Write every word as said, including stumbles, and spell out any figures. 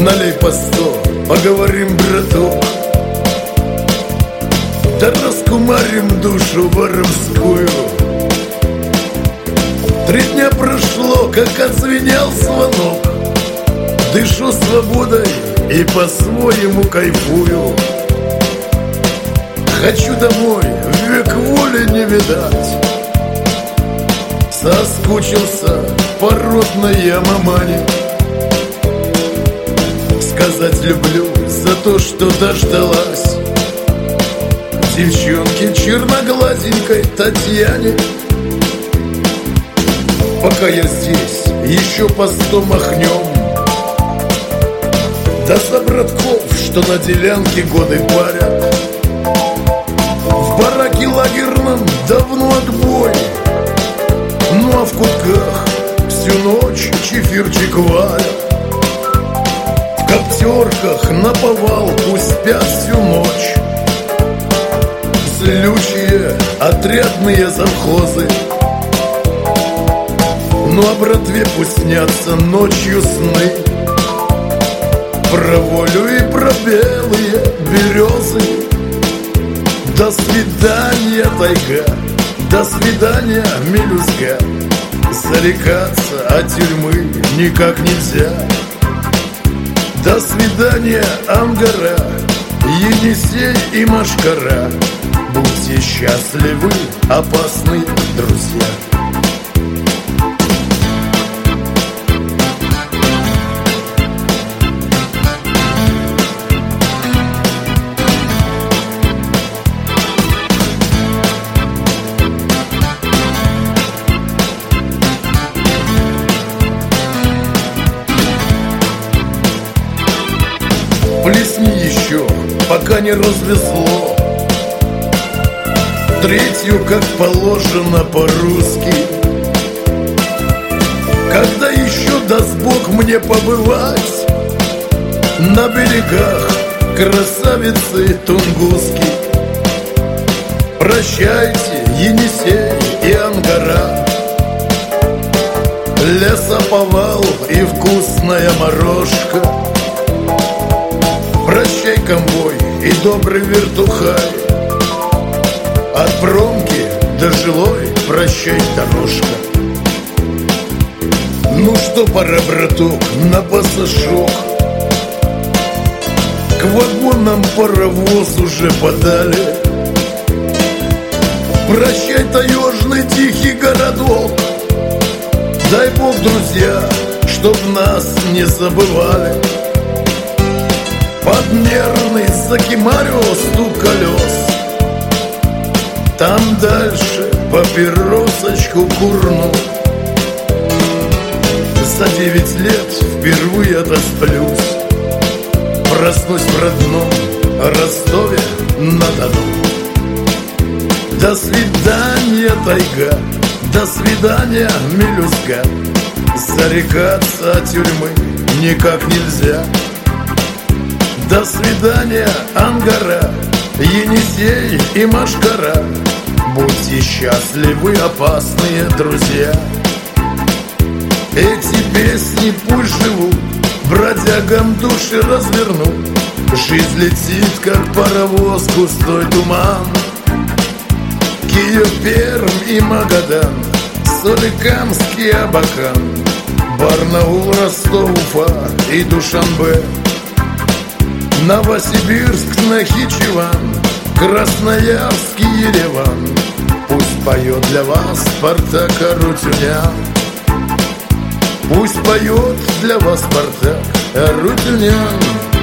налей по сто, поговорим, браток. Да раскумарим душу воровскую. Три дня прошло, как отзвенел звонок. Дышу свободой и по-своему кайфую. Хочу домой, век воли не видать. Соскучился по родной мамане. Сказать люблю за то, что дождалась девчонке черноглазенькой Татьяне. Пока я здесь, еще по сто махнем. Да за братков, что на делянке годы парят. В бараке лагерном давно отбой. Ну а в кутках всю ночь чефирчик варят. В коптерках наповал пусть спят всю ночь. Злючие отрядные завхозы. Ну а братве пусть снятся ночью сны про волю и про белые березы. До свидания, тайга, до свидания, мелюзга. Зарекаться от тюрьмы никак нельзя. До свидания, Ангара, Енисей и Машкара. Будьте счастливы, опасные друзья. Плесни еще, пока не развезло. Третью, как положено по-русски. Когда еще даст Бог мне побывать на берегах красавицы Тунгуски. Прощайте, Енисей и Ангара, лесоповал и вкусная морожка. Прощай, конвой и добрый вертухай. От промки до жилой прощай, дорожка. Ну что, пора, браток, на пассажок. К вагонам паровоз уже подали. Прощай, таежный тихий городок. Дай Бог, друзья, чтоб нас не забывали. Под нервный закимарю стук колес. Там дальше папиросочку курну. За девять лет впервые отосплюсь. Проснусь в родном Ростове-на-Дону. До свидания, тайга, до свидания, мелюзга. Зарекаться от тюрьмы никак нельзя. До свидания, Ангара, Енисей и Машкара. Будьте счастливы, опасные друзья. Эти песни пусть живут, бродягам души развернут. Жизнь летит, как паровоз, густой туман. Киев, Пермь и Магадан, Соликамск и Абакан, Барнаул, Ростов, Уфа и Душанбе, Новосибирск, Нахичеван, Красноярск и Ереван. Пусть поет для вас Спартак Арутюнян. Пусть поет для вас Спартак Арутюнян.